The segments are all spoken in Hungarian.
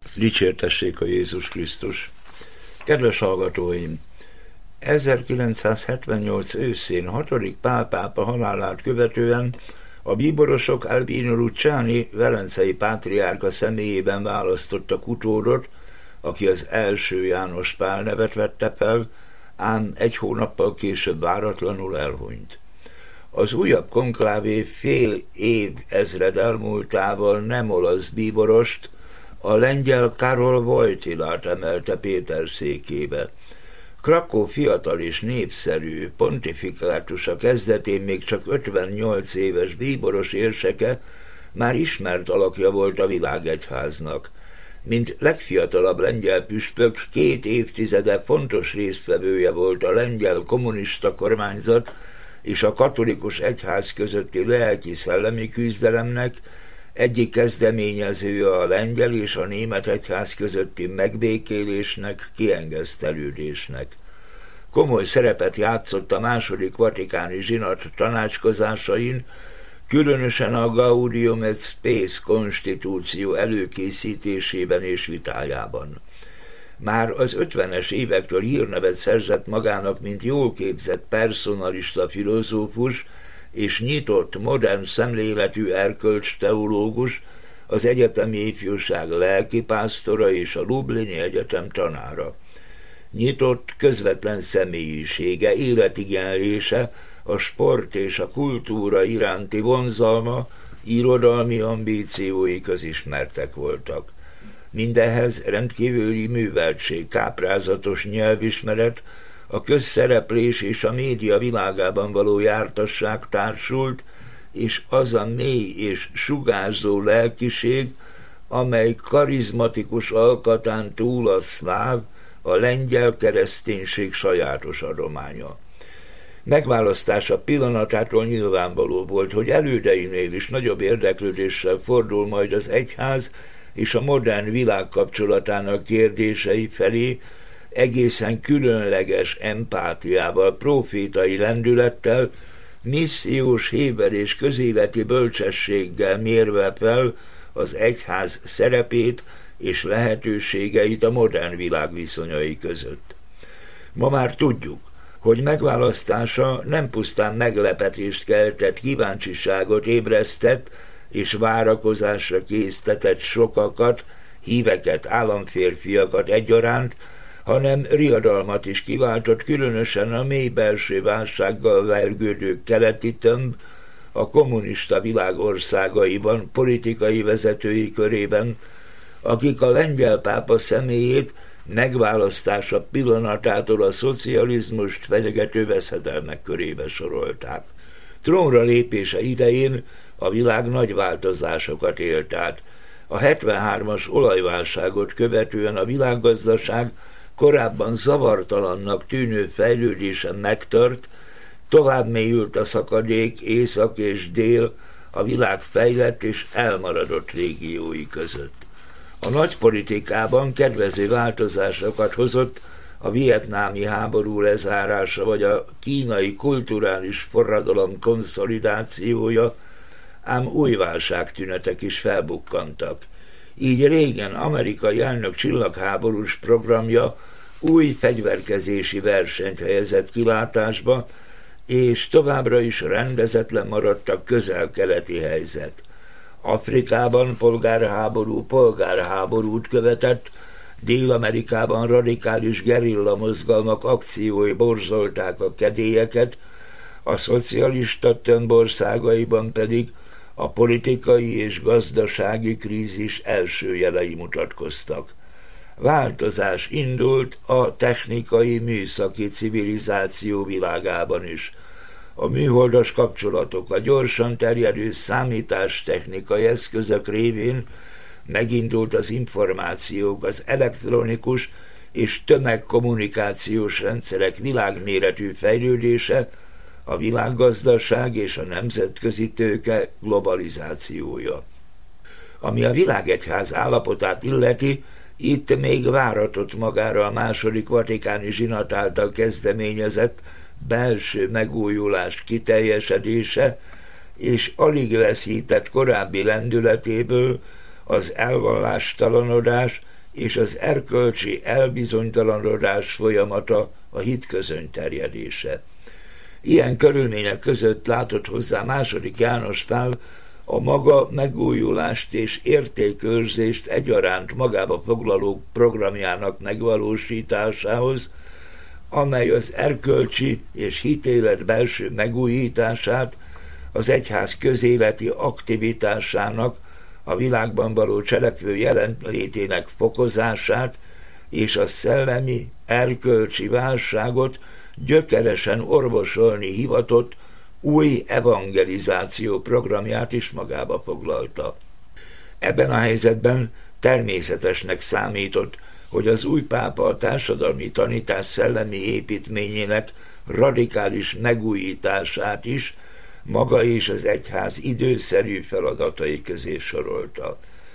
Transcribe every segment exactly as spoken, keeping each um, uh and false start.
Dicsértessék a Jézus Krisztus! Kedves hallgatóim! ezerkilencszázhetvennyolc őszén hatodik Pál pápa halálát követően a bíborosok Albino Luciani velencei pátriárka személyében választottak utódot, aki az első János Pál nevet vette fel, ám egy hónappal később váratlanul elhunyt. Az újabb konklávé fél év ezred elmúltával nem olasz bíborost, a lengyel Karol Wojtylát emelte Péter székébe. Krakó fiatal és népszerű, pontifikátusa kezdetén még csak ötvennyolc éves bíboros érseke már ismert alakja volt a világegyháznak. Mint legfiatalabb lengyel püspök, két évtizede fontos résztvevője volt a lengyel kommunista kormányzat és a katolikus egyház közötti lelki-szellemi küzdelemnek, egyik kezdeményezője a lengyel és a német egyház közötti megbékélésnek, kiengesztelődésnek. Komoly szerepet játszott a második vatikáni zsinat tanácskozásain, különösen a Gaudium et Spes konstitúció előkészítésében és vitájában. Már az ötvenes évektől hírnevet szerzett magának, mint jól képzett personalista filozófus és nyitott, modern szemléletű erkölcsteológus, az egyetemi ifjúság lelkipásztora és a Lublini Egyetem tanára. Nyitott, közvetlen személyisége, életigenlése, a sport és a kultúra iránti vonzalma, irodalmi ambíciói közismertek voltak. Mindehhez rendkívüli műveltség, káprázatos nyelvismeret, a közszereplés és a média világában való jártasság társult, és az a mély és sugárzó lelkiség, amely karizmatikus alkatán túl a szláv, a lengyel kereszténység sajátos adománya. Megválasztása pillanatától nyilvánvaló volt, hogy elődeinél is nagyobb érdeklődéssel fordul majd az egyház és a modern világ kapcsolatának kérdései felé, egészen különleges empátiával, profétai lendülettel, missziós héber és közéleti bölcsességgel mérve fel az egyház szerepét és lehetőségeit a modern világ viszonyai között. Ma már tudjuk, hogy megválasztása nem pusztán meglepetést keltett, kíváncsiságot ébresztett és várakozásra késztetett sokakat, híveket, államférfiakat egyaránt, hanem riadalmat is kiváltott, különösen a mély belső válsággal vergődő keleti tömb, a kommunista világ országaiban, politikai vezetői körében, akik a lengyel pápa személyét megválasztása pillanatától a szocializmust fenyegető veszedelmek körébe sorolták. Trónra lépése idején a világ nagy változásokat élt át. A hetvenhármas olajválságot követően a világgazdaság korábban zavartalannak tűnő fejlődésen megtört, tovább mélyült a szakadék észak és dél a világ fejlett és elmaradott régiói között. A nagypolitikában kedvező változásokat hozott a vietnámi háború lezárása vagy a kínai kulturális forradalom konszolidációja, ám új válságtünetek is felbukkantak. Így régen amerikai elnök csillagháborús programja új fegyverkezési versenyt helyezett kilátásba, és továbbra is rendezetlen maradt a közel-keleti helyzet. Afrikában polgárháború polgárháborút követett, Dél-Amerikában radikális gerilla mozgalmak akciói borzolták a kedélyeket, a szocialista tömb országaiban pedig a politikai és gazdasági krízis első jelei mutatkoztak. Változás indult a technikai műszaki civilizáció világában is. A műholdas kapcsolatok, a gyorsan terjedő számítástechnikai eszközök révén megindult az információk, az elektronikus és tömegkommunikációs rendszerek világméretű fejlődése, a világgazdaság és a nemzetközi tőke globalizációja. Ami a világegyház állapotát illeti, itt még váratott magára a második vatikáni zsinat által kezdeményezett belső megújulás kiteljesedése, és alig veszített korábbi lendületéből az elvallástalanodás és az erkölcsi elbizonytalanodás folyamata a hitközöny terjedése. Ilyen körülmények között látott hozzá második János Pál a maga megújulást és értékőrzést egyaránt magába foglaló programjának megvalósításához, amely az erkölcsi és hitélet belső megújítását, az egyház közéleti aktivitásának, a világban való cselekvő jelenlétének fokozását és a szellemi, erkölcsi válságot gyökeresen orvosolni hivatott új evangelizáció programját is magába foglalta. Ebben a helyzetben természetesnek számított, hogy az új pápa a társadalmi tanítás szellemi építményének radikális megújítását is maga és az egyház időszerű feladatai közé sorolta.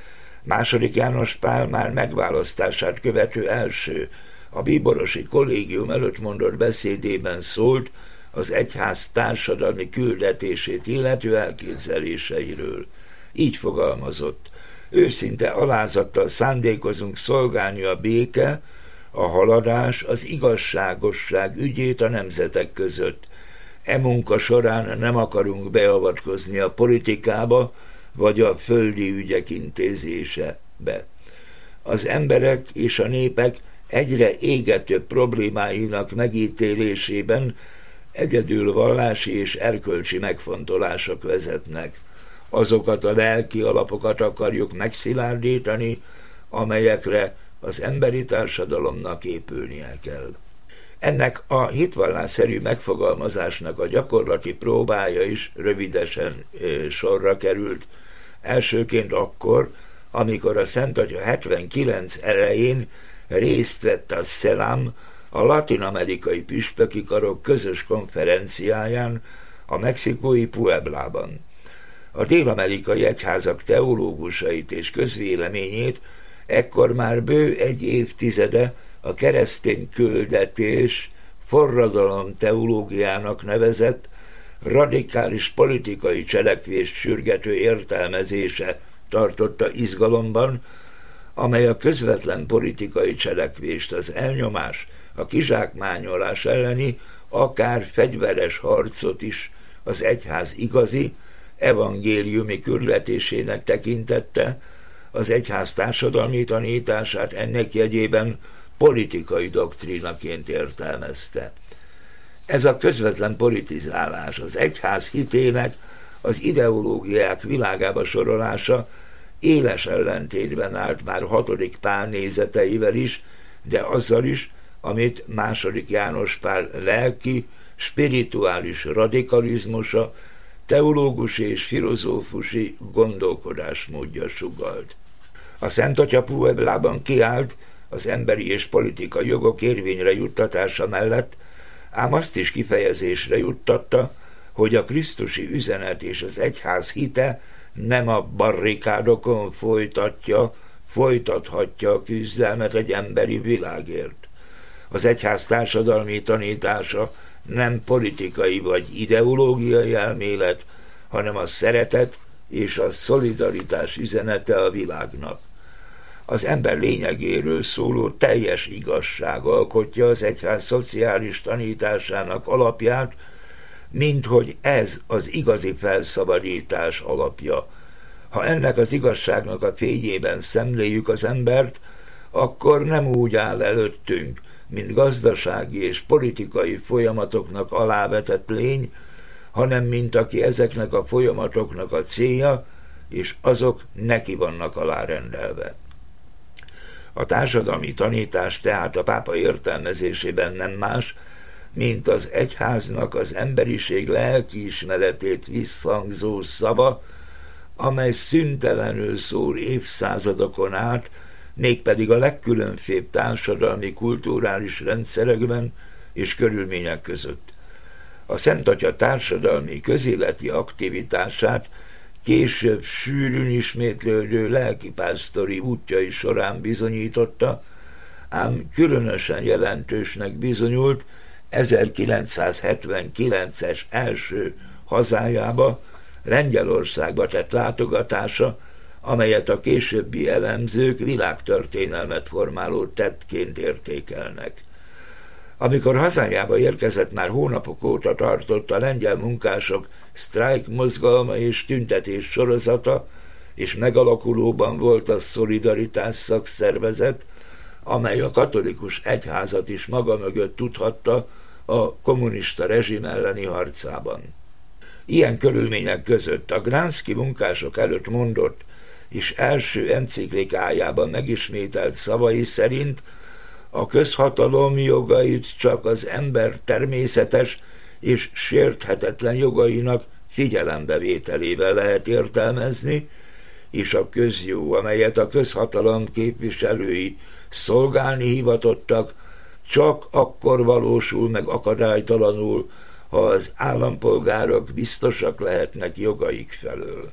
Második János Pál már megválasztását követő első, a bíborosi kollégium előtt mondott beszédében szólt az egyház társadalmi küldetését illető elképzeléseiről. Így fogalmazott: őszinte alázattal szándékozunk szolgálni a béke, a haladás, az igazságosság ügyét a nemzetek között. E munka során nem akarunk beavatkozni a politikába, vagy a földi ügyek intézésebe. Az emberek és a népek egyre égetőbb problémáinak megítélésében egyedül vallási és erkölcsi megfontolások vezetnek. Azokat a lelki alapokat akarjuk megszilárdítani, amelyekre az emberi társadalomnak épülnie kell. Ennek a hitvallásszerű megfogalmazásnak a gyakorlati próbája is rövidesen ö, sorra került. Elsőként akkor, amikor a Szent Atya hetvenkilenc elején részt vett a SZELAM, a latin-amerikai püspöki karok közös konferenciáján a mexikói Pueblában. A dél-amerikai egyházak teológusait és közvéleményét ekkor már bő egy évtizede a keresztény küldetés forradalom teológiának nevezett radikális politikai cselekvést sürgető értelmezése tartotta izgalomban, amely a közvetlen politikai cselekvést, az elnyomás, a kizsákmányolás elleni, akár fegyveres harcot is az egyház igazi, evangéliumi küldetésének tekintette, az egyház társadalmi tanítását ennek jegyében politikai doktrínaként értelmezte. Ez a közvetlen politizálás, az egyház hitének az ideológiák világába sorolása éles ellentétben állt már hatodik Pál nézeteivel is, de azzal is, amit második János Pál lelki, spirituális radikalizmusa, teológusi és filozófusi gondolkodásmódja sugalt. A Szent Atya Pueblában kiállt az emberi és politikai jogok érvényre juttatása mellett, ám azt is kifejezésre juttatta, hogy a krisztusi üzenet és az egyház hite nem a barrikádokon folytatja, folytathatja a küzdelmet egy emberi világért. Az egyház társadalmi tanítása nem politikai vagy ideológiai elmélet, hanem a szeretet és a szolidaritás üzenete a világnak. Az ember lényegéről szóló teljes igazság alkotja az egyház szociális tanításának alapját, minthogy ez az igazi felszabadítás alapja. Ha ennek az igazságnak a fényében szemléljük az embert, akkor nem úgy áll előttünk, mint gazdasági és politikai folyamatoknak alávetett lény, hanem mint aki ezeknek a folyamatoknak a célja, és azok neki vannak alárendelve. A társadalmi tanítás tehát a pápa értelmezésében nem más, mint az egyháznak az emberiség lelkiismeretét visszhangzó szava, amely szüntelenül szól évszázadokon át, mégpedig a legkülönfébb társadalmi, kulturális rendszerekben és körülmények között. A Szent Atya társadalmi, közéleti aktivitását később sűrűn ismétlődő lelkipásztori útjai során bizonyította, ám különösen jelentősnek bizonyult ezerkilencszázhetvenkilences első hazájába, Lengyelországba tett látogatása, amelyet a későbbi elemzők világtörténelmet formáló tettként értékelnek. Amikor hazájába érkezett, már hónapok óta tartott a lengyel munkások sztrájk mozgalma és tüntetés sorozata, és megalakulóban volt a Szolidaritás szakszervezet, amely a katolikus egyházat is maga mögött tudhatta a kommunista rezsim elleni harcában. Ilyen körülmények között a Gdanszki munkások előtt mondott és első enciklikájában megismételt szavai szerint a közhatalom jogait csak az ember természetes és sérthetetlen jogainak figyelembevételével lehet értelmezni, és a közjó, amelyet a közhatalom képviselői szolgálni hivatottak, csak akkor valósul meg akadálytalanul, ha az állampolgárok biztosak lehetnek jogaik felől.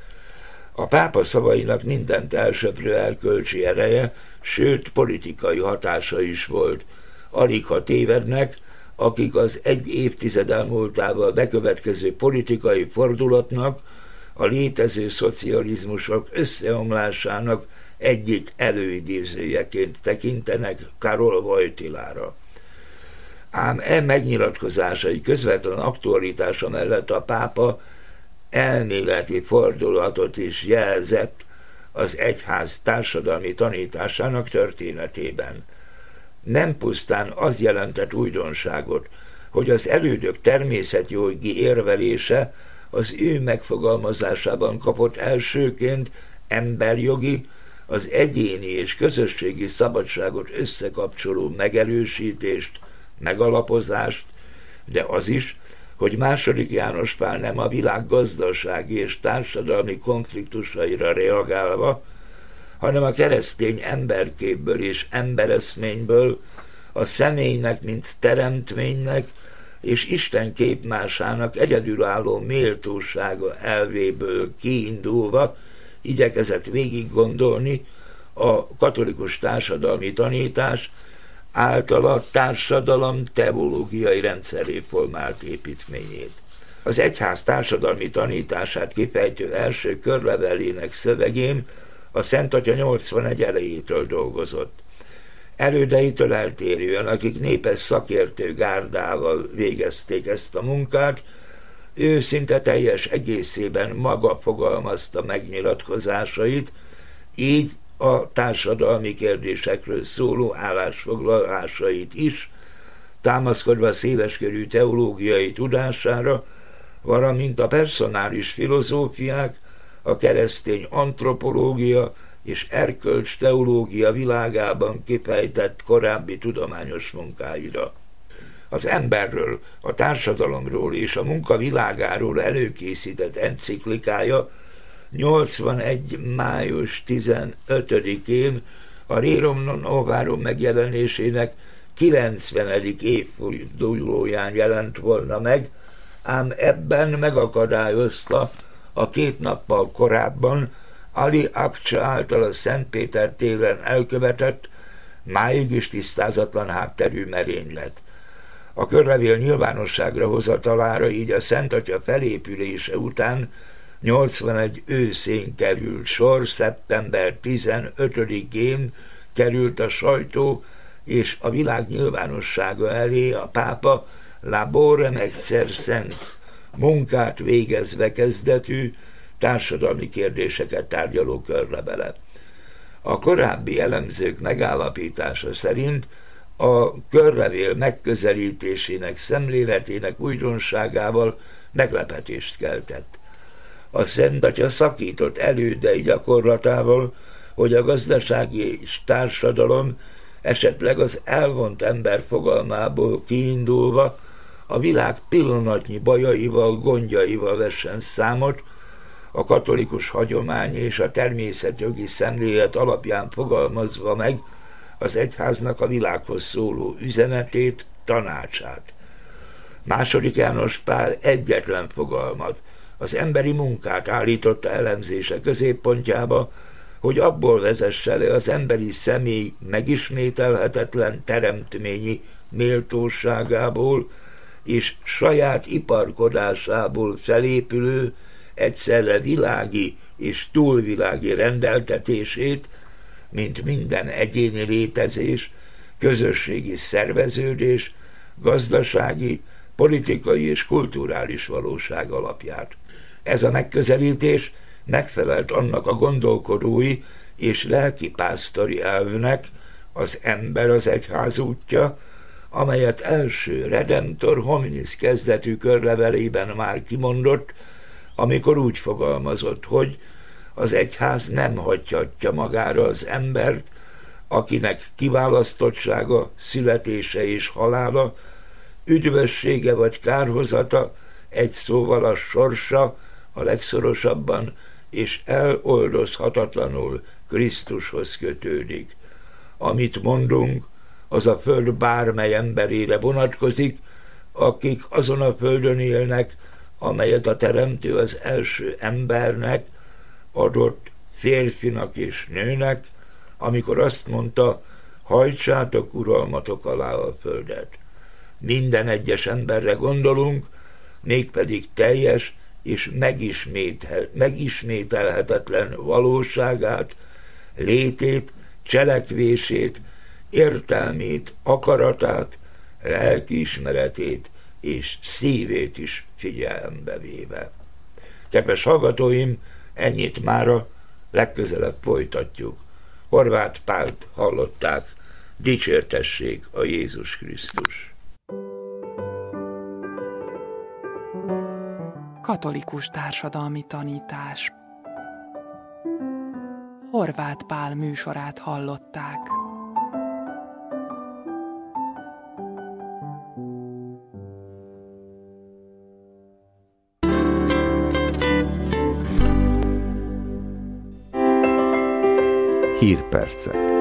A pápa szavainak mindent elsöprő erkölcsi ereje, sőt politikai hatása is volt. Alig ha tévednek, akik az egy évtized elmúltával bekövetkező politikai fordulatnak, a létező szocializmusok összeomlásának egyik előidézőjeként tekintenek Karol Wojtylára. Ám e megnyilatkozásai közvetlen aktualitása mellett a pápa elméleti fordulatot is jelzett az egyház társadalmi tanításának történetében. Nem pusztán az jelentett újdonságot, hogy az elődök természetjogi érvelése az ő megfogalmazásában kapott elsőként emberjogi, az egyéni és közösségi szabadságot összekapcsoló megerősítést, megalapozást, de az is, hogy második János Pál nem a világ gazdasági és társadalmi konfliktusaira reagálva, hanem a keresztény emberképből és embereszményből, a személynek, mint teremtménynek és Isten képmásának egyedülálló méltósága elvéből kiindulva igyekezett végig gondolni a katolikus társadalmi tanítás által a társadalom teológiai rendszeré formált építményét. Az egyház társadalmi tanítását kifejtő első körlevelének szövegén a Szent Atya nyolcvanegy elejétől dolgozott. Elődeitől eltérően, akik népes szakértő gárdával végezték ezt a munkát, ő szinte teljes egészében maga fogalmazta megnyilatkozásait, így a társadalmi kérdésekről szóló állásfoglalásait is, támaszkodva széleskörű teológiai tudására, valamint a personális filozófiák, a keresztény antropológia és erkölcs teológia világában kifejtett korábbi tudományos munkáira. Az emberről, a társadalomról és a munka világáról előkészített enciklikája nyolcvanegy. május tizenötödikén a Rerum Novarum megjelenésének kilencvenedik évfordulóján jelent volna meg, ám ebben megakadályozta a két nappal korábban Ali Akcsa által a Szent Péter téren elkövetett, máig is tisztázatlan hátterű merénylet. A körlevél nyilvánosságra hozatalára így a Szent Atya felépülése után nyolcvanegy őszén került sor, szeptember tizenötödikén került a sajtó és a világ nyilvánossága elé a pápa Laborem Exercens munkát végezve kezdetű társadalmi kérdéseket tárgyaló körlevele. A korábbi elemzők megállapítása szerint a körlevél megközelítésének, szemléletének újdonságával meglepetést keltett. A Szent Atya szakított elődei gyakorlatával, hogy a gazdasági és társadalom esetleg az elvont ember fogalmából kiindulva a világ pillanatnyi bajaival, gondjaival vessen számot, a katolikus hagyomány és a természetjogi szemlélet alapján fogalmazva meg az egyháznak a világhoz szóló üzenetét, tanácsát. Második János Pál egyetlen fogalmat, az emberi munkát állította elemzése középpontjába, hogy abból vezesse le az emberi személy megismételhetetlen teremtményi méltóságából és saját iparkodásából felépülő, egyszerre világi, és túlvilági rendeltetését, mint minden egyéni létezés, közösségi szerveződés, gazdasági, politikai és kulturális valóság alapját. Ez a megközelítés megfelelt annak a gondolkodói és lelkipásztori elvnek, az ember az egyház útja, amelyet első Redemptor hominis kezdetű körlevelében már kimondott, amikor úgy fogalmazott, hogy az egyház nem hagyhatja magára az embert, akinek kiválasztottsága, születése és halála, üdvössége vagy kárhozata, egy szóval a sorsa a legszorosabban és eloldozhatatlanul Krisztushoz kötődik. Amit mondunk, az a föld bármely emberére vonatkozik, akik azon a földön élnek, amelyet a Teremtő az első embernek adott, férfinak és nőnek, amikor azt mondta, hajtsátok uralmatok alá a földet. Minden egyes emberre gondolunk, mégpedig teljes és megismételhetetlen valóságát, létét, cselekvését, értelmét, akaratát, lelkiismeretét és szívét is figyelembe véve. Kedves hallgatóim, ennyit mára, legközelebb folytatjuk. Horváth Pált hallották, dicsértessék a Jézus Krisztus. Katolikus társadalmi tanítás. Horváth Pál műsorát hallották. Hírpercek.